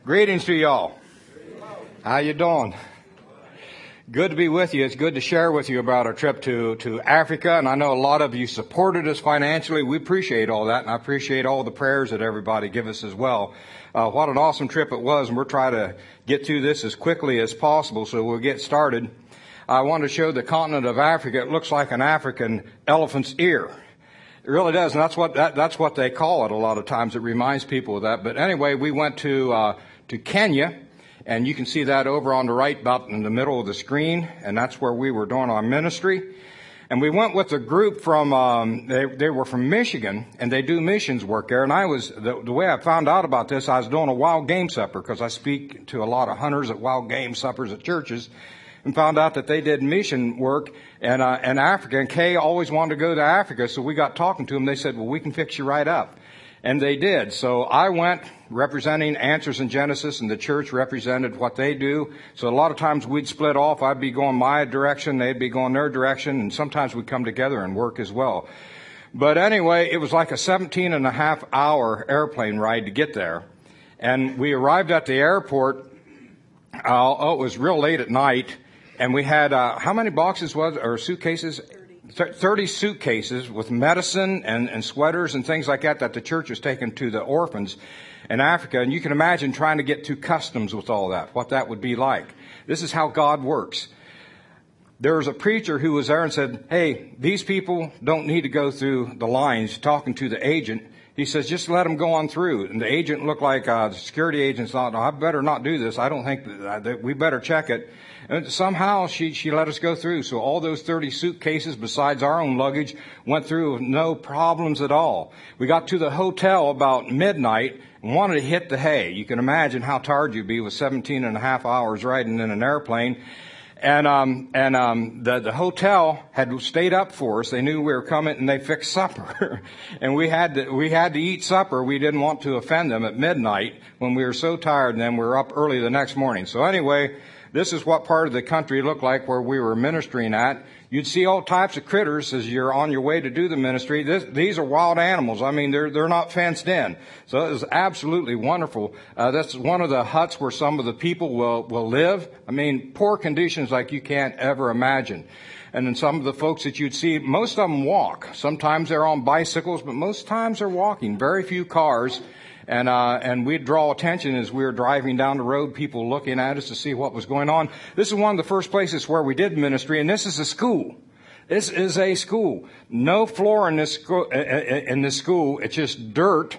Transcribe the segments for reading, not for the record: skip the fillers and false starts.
Greetings to y'all. How you doing? Good to be with you. It's good to share with you about our trip to Africa. And I know a lot of you supported us financially. We appreciate all that. And I appreciate all the prayers that everybody give us as well. What an awesome trip it was. And we're trying to get through this as quickly as possible. So we'll get started. I want to show the continent of Africa. It looks like an African elephant's ear. It really does. And that's what they call it a lot of times. It reminds people of that. But anyway, we went to Kenya, and you can see that over on the right, about in the middle of the screen, and that's where we were doing our ministry. And we went with a group from, they were from Michigan, and they do missions work there. And the way I found out about this, I was doing a wild game supper, because I speak to a lot of hunters at wild game suppers at churches, and found out that they did mission work in Africa. And Kay always wanted to go to Africa, so we got talking to them. They said, well, we can fix you right up. And they did. So I went representing Answers in Genesis, and the church represented what they do. So a lot of times we'd split off. I'd be going my direction, they'd be going their direction, and sometimes we'd come together and work as well. But anyway, it was like a 17-and-a-half-hour airplane ride to get there. And we arrived at the airport. It was real late at night, and we had, how many boxes or suitcases? 30 suitcases with medicine and sweaters and things like that the church was taking to the orphans in Africa. And you can imagine trying to get through customs with all that, what that would be like. This is how God works. There was a preacher who was there and said, hey, these people don't need to go through the lines, talking to the agent. He says, just let them go on through. And the agent looked like the security agent thought, I better not do this. I don't think that we better check it. And somehow she let us go through. So all those 30 suitcases, besides our own luggage, went through with no problems at all. We got to the hotel about midnight and wanted to hit the hay. You can imagine how tired you'd be with 17-and-a-half hours riding in an airplane. And the hotel had stayed up for us. They knew we were coming, and they fixed supper. And we had to eat supper. We didn't want to offend them at midnight when we were so tired, and then we were up early the next morning. So anyway, this is what part of the country looked like where we were ministering at. You'd see all types of critters as you're on your way to do the ministry. These are wild animals. I mean, they're not fenced in. So it was absolutely wonderful. That's one of the huts where some of the people will live. I mean, poor conditions like you can't ever imagine. And then some of the folks that you'd see, most of them walk. Sometimes they're on bicycles, but most times they're walking. Very few cars. And we'd draw attention as we were driving down the road, people looking at us to see what was going on. This is one of the first places where we did ministry, and this is a school. This is a school. No floor in this school. It's just dirt,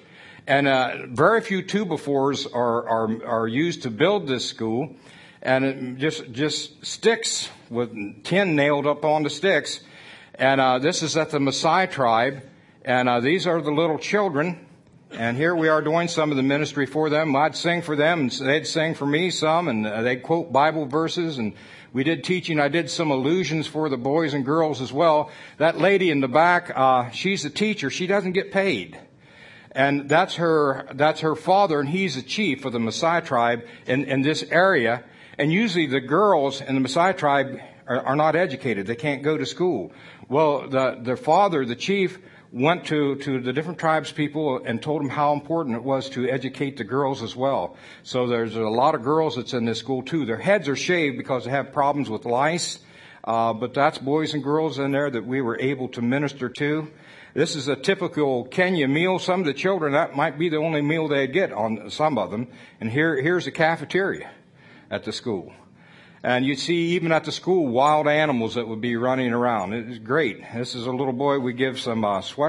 and very few 2x4s are used to build this school, and it just sticks with tin nailed up on the sticks. And this is at the Maasai tribe, and these are the little children. And here we are doing some of the ministry for them. I'd sing for them, and they'd sing for me some, and they'd quote Bible verses, and we did teaching. I did some allusions for the boys and girls as well. That lady in the back, she's a teacher. She doesn't get paid. And that's her father, and he's the chief of the Maasai tribe in this area. And usually the girls in the Maasai tribe are not educated. They can't go to school. Well, the father, the chief, went to the different tribes people and told them how important it was to educate the girls as well. So there's a lot of girls that's in this school too. Their heads are shaved because they have problems with lice. But that's boys and girls in there that we were able to minister to. This is a typical Kenya meal. Some of the children, that might be the only meal they get on some of them. And here's the cafeteria at the school. And you'd see even at the school wild animals that would be running around. It was great. This is a little boy. We give some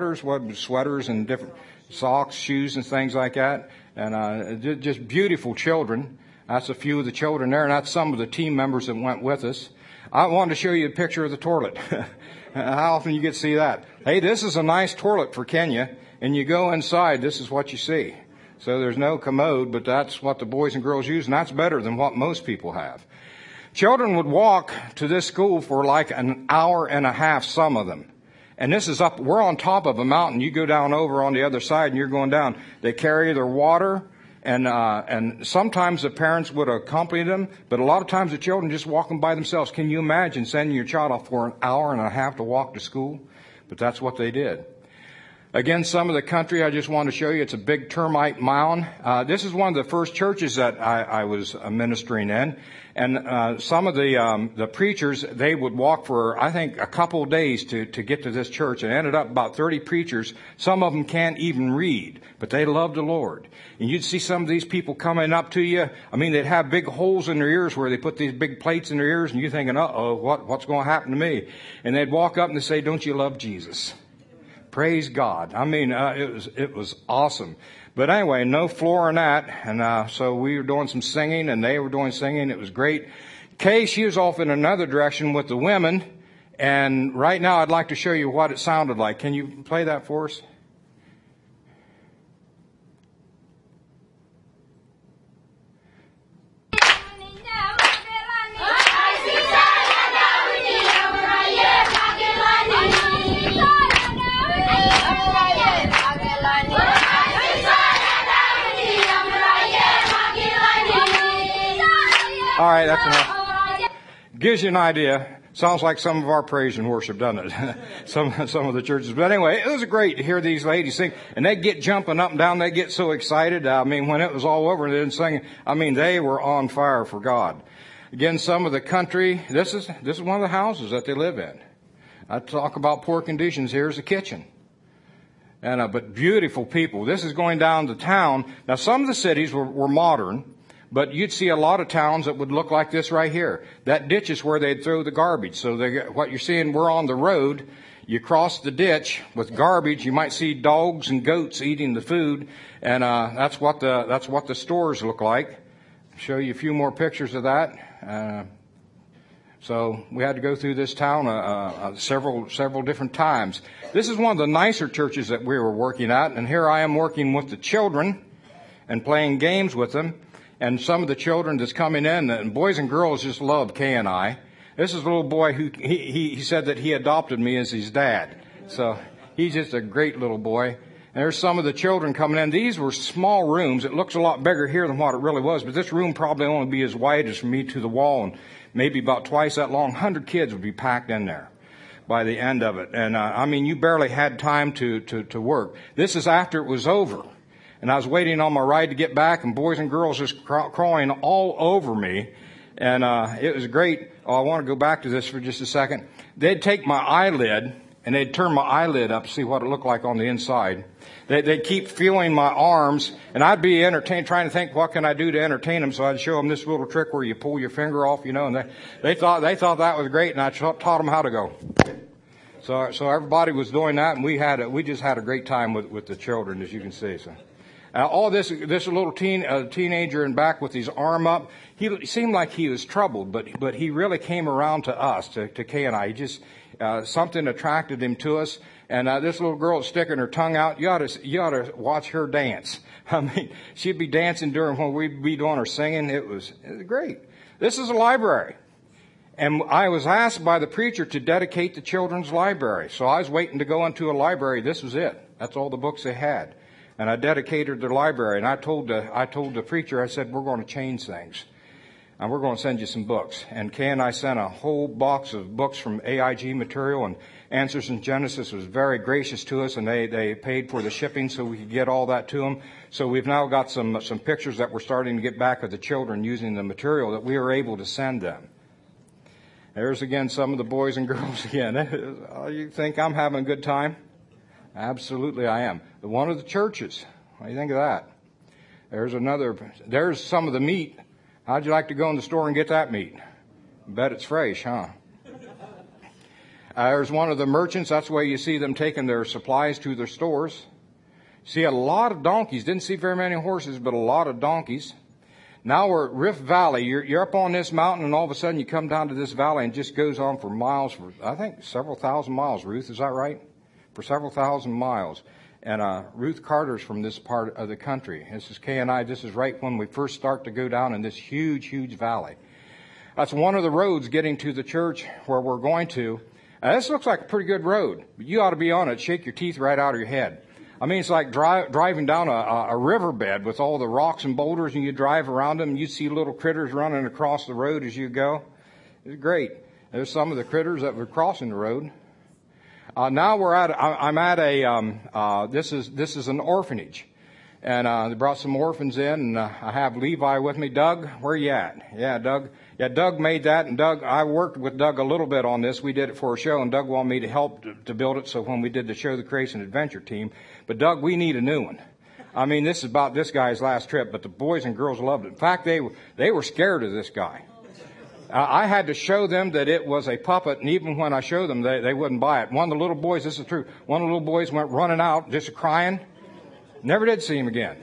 sweaters and different socks, shoes, and things like that. And just beautiful children. That's a few of the children there, and that's some of the team members that went with us. I wanted to show you a picture of the toilet. How often you get to see that? Hey, this is a nice toilet for Kenya. And you go inside, this is what you see. So there's no commode, but that's what the boys and girls use, and that's better than what most people have. Children would walk to this school for like an hour and a half, some of them. And this is up, we're on top of a mountain. You go down over on the other side and you're going down. They carry their water, and sometimes the parents would accompany them, but a lot of times the children just walking by themselves. Can you imagine sending your child off for an hour and a half to walk to school? But that's what they did. Again, some of the country I just want to show you. It's a big termite mound. This is one of the first churches that I was ministering in. And some of the preachers, they would walk for, I think, a couple of days to get to this church. And ended up about 30 preachers. Some of them can't even read, but they love the Lord. And you'd see some of these people coming up to you. I mean, they'd have big holes in their ears where they put these big plates in their ears, and you're thinking, uh-oh, what's going to happen to me? And they'd walk up and they'd say, don't you love Jesus? Praise God. I mean, it was awesome. But anyway, no floor in that. And so we were doing some singing, and they were doing singing. It was great. Kay, she was off in another direction with the women. And right now I'd like to show you what it sounded like. Can you play that for us? All right, that's enough. Gives you an idea. Sounds like some of our praise and worship, doesn't it? some of the churches. But anyway, it was great to hear these ladies sing. And they get jumping up and down. They get so excited. I mean, when it was all over and they didn't sing, I mean, they were on fire for God. Again, some of the country, this is one of the houses that they live in. I talk about poor conditions. Here's the kitchen. And but beautiful people. This is going down to town. Now, some of the cities were modern. But you'd see a lot of towns that would look like this right here. That ditch is where they'd throw the garbage. So what you're seeing, we're on the road. You cross the ditch with garbage. You might see dogs and goats eating the food, and that's what the stores look like. I'll show you a few more pictures of that. So we had to go through this town several different times. This is one of the nicer churches that we were working at, and here I am working with the children and playing games with them. And some of the children that's coming in, and boys and girls just love Kay and I. This is a little boy who, he said that he adopted me as his dad. So he's just a great little boy. And there's some of the children coming in. These were small rooms. It looks a lot bigger here than what it really was. But this room probably only be as wide as from me to the wall, and maybe about twice that long. 100 kids would be packed in there by the end of it. And I mean, you barely had time to work. This is after it was over. And I was waiting on my ride to get back, and boys and girls just crawling all over me. And it was great. Oh, I want to go back to this for just a second. They'd take my eyelid, and they'd turn my eyelid up to see what it looked like on the inside. They'd keep feeling my arms, and I'd be entertained, trying to think, what can I do to entertain them? So I'd show them this little trick where you pull your finger off, and they thought that was great, and I taught them how to go. So everybody was doing that, and we just had a great time with the children, as you can see. So. All this little teenager in back with his arm up, he seemed like he was troubled, but he really came around to us, to Kay and I. He just, something attracted him to us. And this little girl sticking her tongue out, you ought to watch her dance. I mean, she'd be dancing during when we'd be doing her singing. It was great. This is a library. And I was asked by the preacher to dedicate the children's library. So I was waiting to go into a library. This was it. That's all the books they had. And I dedicated the library, and I told the preacher, I said, we're going to change things. And we're going to send you some books. And Kay and I sent a whole box of books from AIG Material, and Answers in Genesis was very gracious to us, and they paid for the shipping so we could get all that to them. So we've now got some pictures that we're starting to get back of the children using the material that we were able to send them. There's again some of the boys and girls again. You think I'm having a good time? Absolutely I am. One of the churches. What do you think of that? There's some of the meat. How'd you like to go in the store and get that meat? Bet it's fresh, huh? There's one of the merchants. That's where you see them taking their supplies to their stores. See a lot of donkeys. Didn't see very many horses, but a lot of donkeys. Now we're at Rift Valley. You're up on this mountain, and all of a sudden you come down to this valley, and it just goes on for miles, for I think several thousand miles. Ruth, is that right? For several thousand miles. And Ruth Carter's from this part of the country. This is Kay and I. This is right when we first start to go down in this huge, huge valley. That's one of the roads getting to the church where we're going to. This looks like a pretty good road. But you ought to be on it. Shake your teeth right out of your head. I mean, it's like driving down a riverbed with all the rocks and boulders, and you drive around them, and you see little critters running across the road as you go. It's great. There's some of the critters that were crossing the road. Now I'm at a, this is an orphanage. And they brought some orphans in, and I have Levi with me. Doug, where you at? Yeah, Doug. Yeah, Doug made that, and Doug, I worked with Doug a little bit on this. We did it for a show, and Doug wanted me to help to build it, so when we did the show, the Creation Adventure team. But Doug, we need a new one. I mean, this is about this guy's last trip, but the boys and girls loved it. In fact, they were scared of this guy. I had to show them that it was a puppet, and even when I showed them, they wouldn't buy it. One of the little boys, this is true, one of the little boys went running out, just crying. Never did see him again.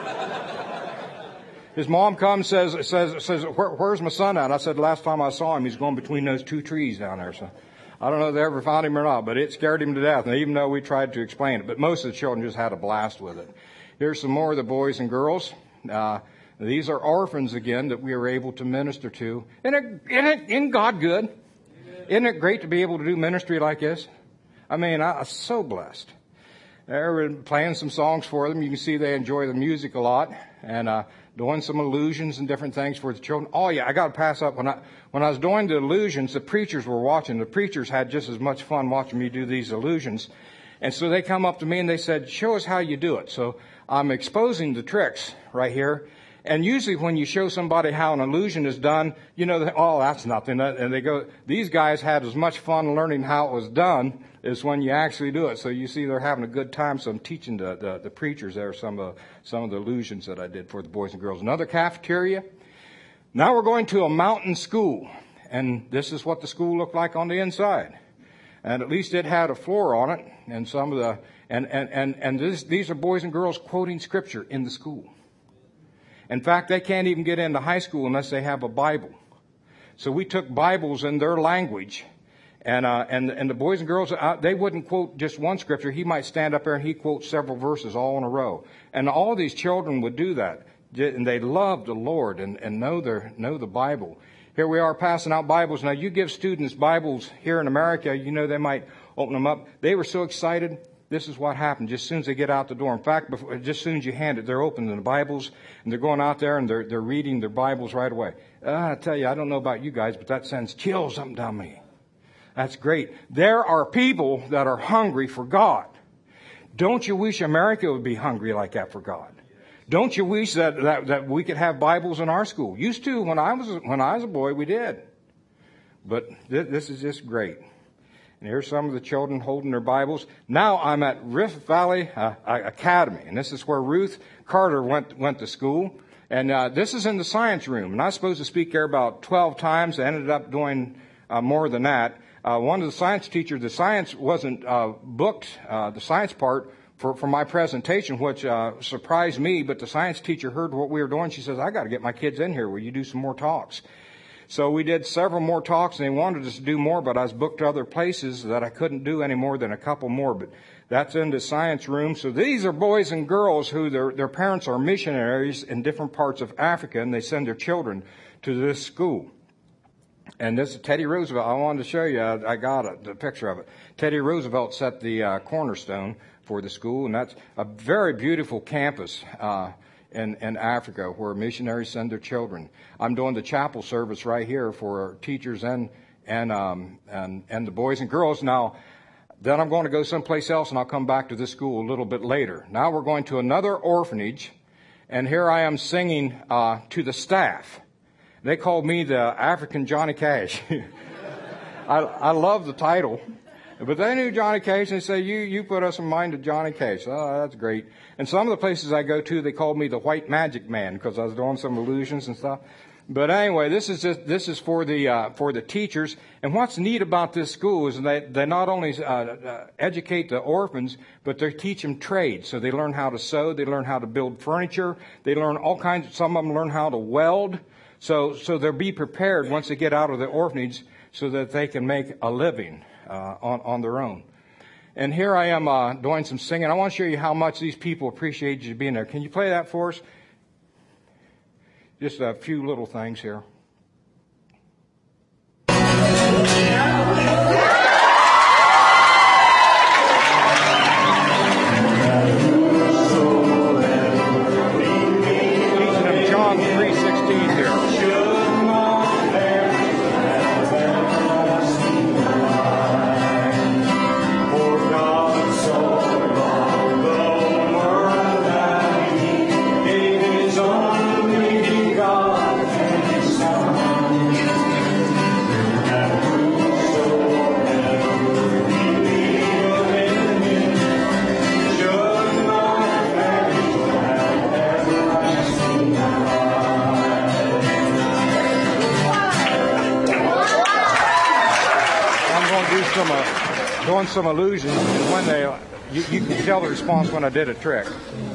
His mom comes, says, where's my son at? I said, last time I saw him, he's going between those two trees down there. So I don't know if they ever found him or not, but it scared him to death. And even though we tried to explain it, but most of the children just had a blast with it. Here's some more of the boys and girls. These are orphans again that we are able to minister to. Isn't God good? Isn't it great to be able to do ministry like this? I mean, I'm so blessed. They're playing some songs for them. You can see they enjoy the music a lot, and doing some illusions and different things for the children. Oh yeah, I got to pass up when I was doing the illusions, the preachers were watching. The preachers had just as much fun watching me do these illusions, and so they come up to me and they said, "Show us how you do it." So I'm exposing the tricks right here. And usually when you show somebody how an illusion is done, you know, oh, that's nothing. And they go, these guys had as much fun learning how it was done as when you actually do it. So you see they're having a good time. So I'm teaching the preachers there some of the illusions that I did for the boys and girls. Another cafeteria. Now we're going to a mountain school. And this is what the school looked like on the inside. And at least it had a floor on it. And some of the, and these are boys and girls quoting scripture in the school. In fact, they can't even get into high school unless they have a Bible. So we took Bibles in their language, and the boys and girls, they wouldn't quote just one scripture. He might stand up there and he quotes several verses all in a row. And all these children would do that, and they loved the Lord and know the Bible. Here we are passing out Bibles. Now you give students Bibles here in America, you know they might open them up. They were so excited. This is what happened just as soon as they get out the door. In fact, just as soon as you hand it, they're opening the Bibles, and they're going out there, and they're reading their Bibles right away. I tell you, I don't know about you guys, but that sends chills up and down me. That's great. There are people that are hungry for God. Don't you wish America would be hungry like that for God? Don't you wish that we could have Bibles in our school? Used to, when I was a boy, we did. But this is just great. And here's some of the children holding their Bibles. Now I'm at Rift Valley Academy, and this is where Ruth Carter went to school. And this is in the science room. And I was supposed to speak there about 12 times. I ended up doing more than that. One of the science teachers, the science wasn't booked, the science part, for my presentation, which surprised me. But the science teacher heard what we were doing. She says, I got to get my kids in here. Will you do some more talks? So we did several more talks, and they wanted us to do more, but I was booked to other places that I couldn't do any more than a couple more. But that's in the science room. So these are boys and girls who their parents are missionaries in different parts of Africa, and they send their children to this school. And this is Teddy Roosevelt. I wanted to show you. I got the picture of it. Teddy Roosevelt set the cornerstone for the school, and that's a very beautiful campus in Africa where missionaries send their children. I'm doing the chapel service right here for teachers and the boys and girls. Now, then I'm going to go someplace else, and I'll come back to this school a little bit later. Now we're going to another orphanage, and here I am singing to the staff. They called me the African Johnny Cash. I love the title. But they knew Johnny Cash, and they say, you put us in mind of Johnny Cash. Oh, that's great. And some of the places I go to, they called me the White Magic Man because I was doing some illusions and stuff. But anyway, this is for the teachers. And what's neat about this school is they not only educate the orphans, but they teach them trades. So they learn how to sew, they learn how to build furniture, they learn all kinds. Some of them learn how to weld. So they'll be prepared once they get out of the orphanage so that they can make a living on their own. And here I am doing some singing. I want to show you how much these people appreciate you being there. Can you play that for us? Just a few little things here. John 3:16 here. doing some illusions, and when you can tell the response when I did a trick.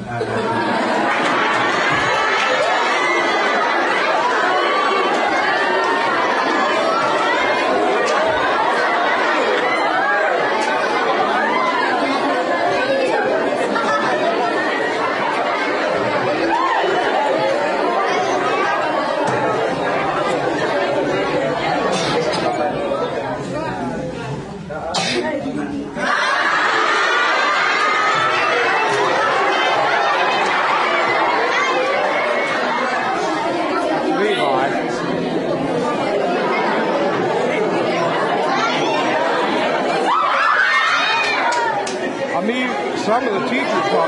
Some of the teachers thought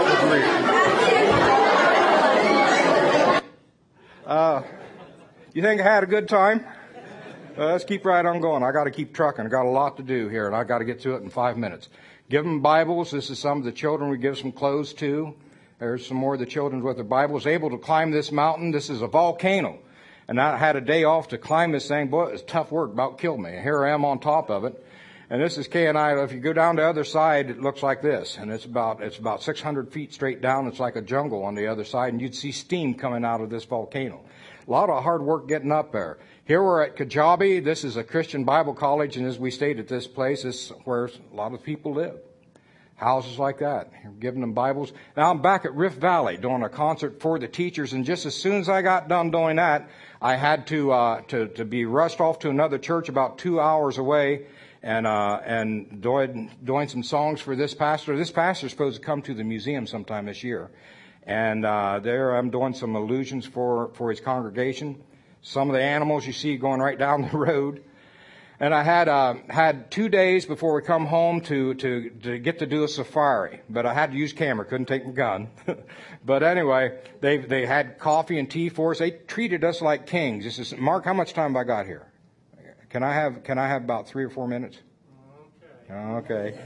it was real. You think I had a good time? Let's keep right on going. I got to keep trucking. I got a lot to do here, and I got to get to it in 5 minutes. Give them Bibles. This is some of the children we give some clothes to. There's some more of the children with their Bibles able to climb this mountain. This is a volcano, and I had a day off to climb this thing. Boy, it was tough work. About killed me. Here I am on top of it. And this is Kay and I. If you go down the other side, it looks like this. And it's about 600 feet straight down. It's like a jungle on the other side. And you'd see steam coming out of this volcano. A lot of hard work getting up there. Here we're at Kajabi. This is a Christian Bible college. And as we stayed at this place, this is where a lot of people live. Houses like that. You're giving them Bibles. Now I'm back at Rift Valley doing a concert for the teachers. And just as soon as I got done doing that, I had to be rushed off to another church about 2 hours away. And doing some songs for this pastor. This pastor is supposed to come to the museum sometime this year. And there I'm doing some illusions for his congregation. Some of the animals you see going right down the road. And I had 2 days before we come home to get to do a safari. But I had to use camera, couldn't take my gun. But anyway, they had coffee and tea for us. They treated us like kings. This is, Mark, how much time have I got here? Can I have about 3 or 4 minutes? Okay.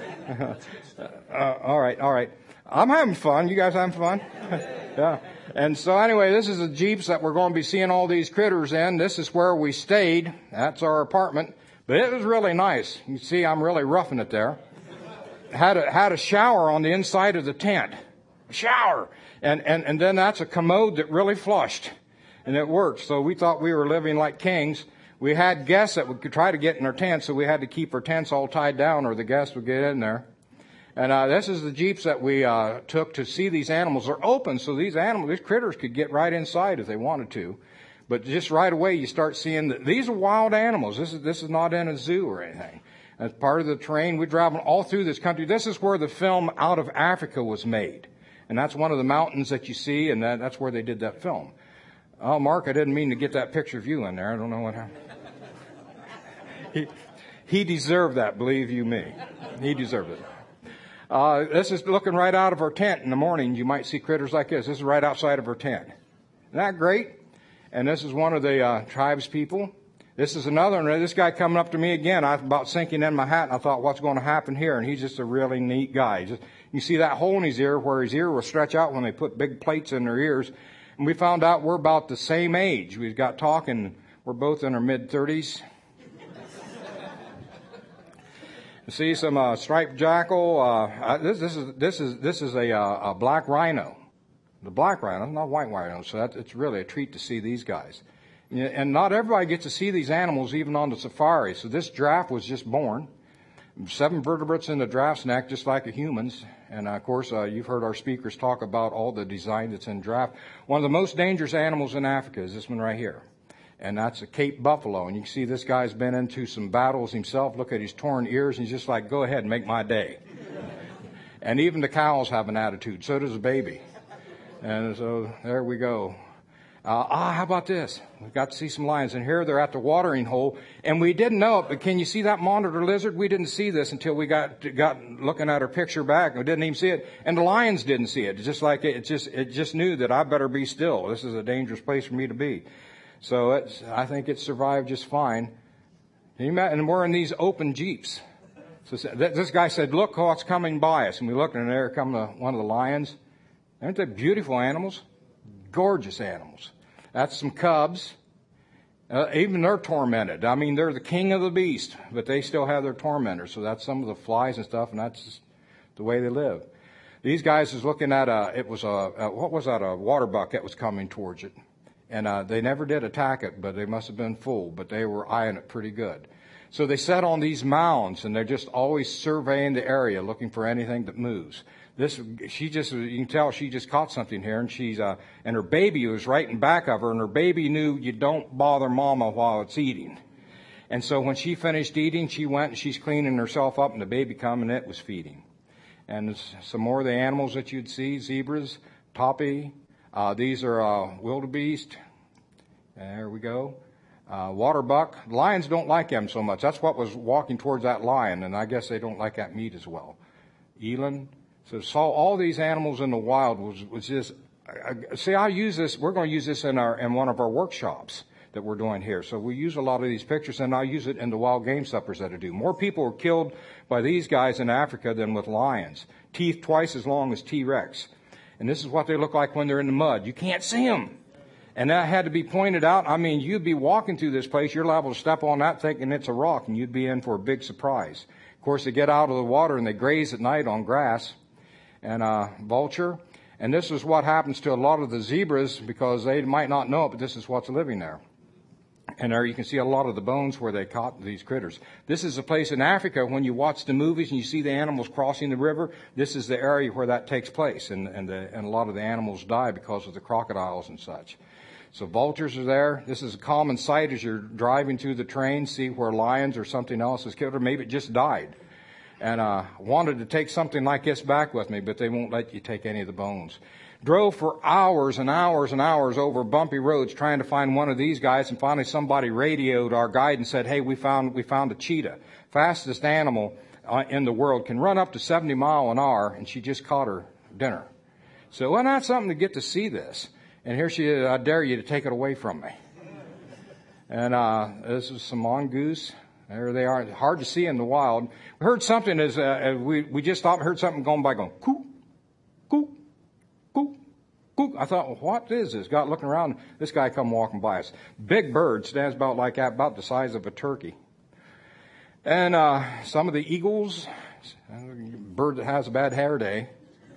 All right. I'm having fun. You guys having fun? Yeah. And so anyway, this is the Jeeps that we're going to be seeing all these critters in. This is where we stayed. That's our apartment. But it was really nice. You see, I'm really roughing it there. Had a shower on the inside of the tent. Shower. And then that's a commode that really flushed. And it worked. So we thought we were living like kings. We had guests that would try to get in our tents, so we had to keep our tents all tied down or the guests would get in there. And this is the Jeeps that we took to see these animals. They're open, so these critters could get right inside if they wanted to. But just right away you start seeing that these are wild animals. This is not in a zoo or anything. As part of the terrain, we travel all through this country. This is where the film Out of Africa was made. And that's one of the mountains that you see, and that's where they did that film. Oh, Mark, I didn't mean to get that picture of you in there. I don't know what happened. He deserved that, believe you me. He deserved it. This is looking right out of our tent in the morning. You might see critters like this. This is right outside of our tent. Isn't that great? And this is one of the tribes people. This is another one. This guy coming up to me again. I was about sinking in my hat, and I thought, what's going to happen here? And he's just a really neat guy. You see that hole in his ear where his ear will stretch out when they put big plates in their ears. And we found out we're about the same age. We got talking. We're both in our mid-30s. See some striped jackal. This is a black rhino. The black rhino, not white rhino. So it's really a treat to see these guys. And not everybody gets to see these animals even on the safari. So this giraffe was just born. 7 vertebrates in the giraffe's neck, just like a human's. And of course, you've heard our speakers talk about all the design that's in giraffe. One of the most dangerous animals in Africa is this one right here. And that's a Cape buffalo. And you can see this guy's been into some battles himself. Look at his torn ears. And he's just like, go ahead and make my day. And even the cows have an attitude. So does the baby. And so there we go. How about this? We got to see some lions. And here they're at the watering hole. And we didn't know it. But can you see that monitor lizard? We didn't see this until we got looking at our picture back. We didn't even see it. And the lions didn't see it. It's just like it just knew that I better be still. This is a dangerous place for me to be. So I think it survived just fine. And we're in these open Jeeps. So this guy said, look what's coming by us. And we looked, and there come one of the lions. Aren't they beautiful animals? Gorgeous animals. That's some cubs. Even they're tormented. I mean, they're the king of the beast, but they still have their tormentors. So that's some of the flies and stuff, and that's just the way they live. These guys was looking at what was that, a water buck that was coming towards it. And they never did attack it, but they must have been full, but they were eyeing it pretty good. So they sat on these mounds, and they're just always surveying the area, looking for anything that moves. You can tell she just caught something here, and and her baby was right in back of her, and her baby knew you don't bother mama while it's eating. And so when she finished eating, she went and she's cleaning herself up, and the baby come and it was feeding. And some more of the animals that you'd see, zebras, topi, these are wildebeest. There we go. Water buck. Lions don't like them so much. That's what was walking towards that lion, and I guess they don't like that meat as well. Eland. So saw all these animals in the wild was just. See, I use this. We're going to use this in one of our workshops that we're doing here. So we use a lot of these pictures, and I use it in the wild game suppers that I do. More people are killed by these guys in Africa than with lions. Teeth twice as long as T-Rex. And this is what they look like when they're in the mud. You can't see them. And that had to be pointed out. I mean, you'd be walking through this place, you're liable to step on that thinking it's a rock, and you'd be in for a big surprise. Of course, they get out of the water and they graze at night on grass. And vulture. And this is what happens to a lot of the zebras, because they might not know it, but this is what's living there. And there you can see a lot of the bones where they caught these critters. This is a place in Africa, when you watch the movies and you see the animals crossing the river, this is the area where that takes place. And a lot of the animals die because of the crocodiles and such. So vultures are there. This is a common sight as you're driving through the train, see where lions or something else is killed, or maybe it just died. And wanted to take something like this back with me, but they won't let you take any of the bones. Drove for hours and hours and hours over bumpy roads trying to find one of these guys, and finally somebody radioed our guide and said, hey, we found a cheetah. Fastest animal in the world, can run up to 70 miles an hour, and she just caught her dinner. So wasn't that something to get to see this? And here she is, I dare you to take it away from me. And this is some mongoose. There they are. Hard to see in the wild. We heard something as we just stopped and heard something going by going, coo, coo, coo, coo. I thought, well, what is this? Got looking around. This guy come walking by us. Big bird, stands about like that, about the size of a turkey. And some of the eagles, bird that has a bad hair day.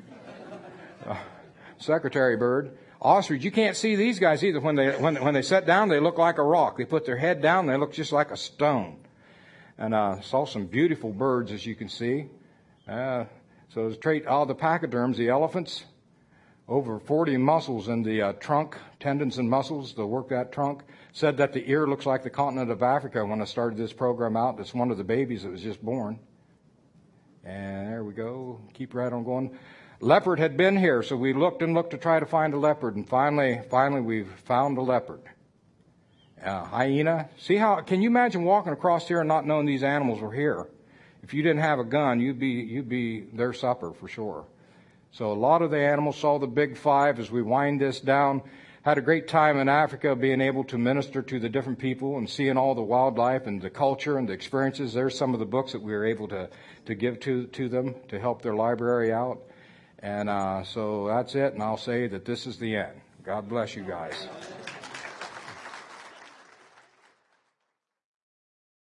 Secretary bird. Ostrich, you can't see these guys either. When they sit down, they look like a rock. They put their head down, they look just like a stone. And saw some beautiful birds, as you can see. So the pachyderms, the elephants, over 40 muscles in the trunk, tendons and muscles to work that trunk. Said that the ear looks like the continent of Africa when I started this program out. It's one of the babies that was just born. And there we go. Keep right on going. Leopard had been here, so we looked and looked to try to find a leopard, and finally we've found a leopard. Hyena. Can you imagine walking across here and not knowing these animals were here? If you didn't have a gun, you'd be their supper for sure. So a lot of the animals saw the big five as we wind this down. Had a great time in Africa being able to minister to the different people and seeing all the wildlife and the culture and the experiences. There's some of the books that we were able to give to them to help their library out. And so that's it, and I'll say that this is the end. God bless you guys.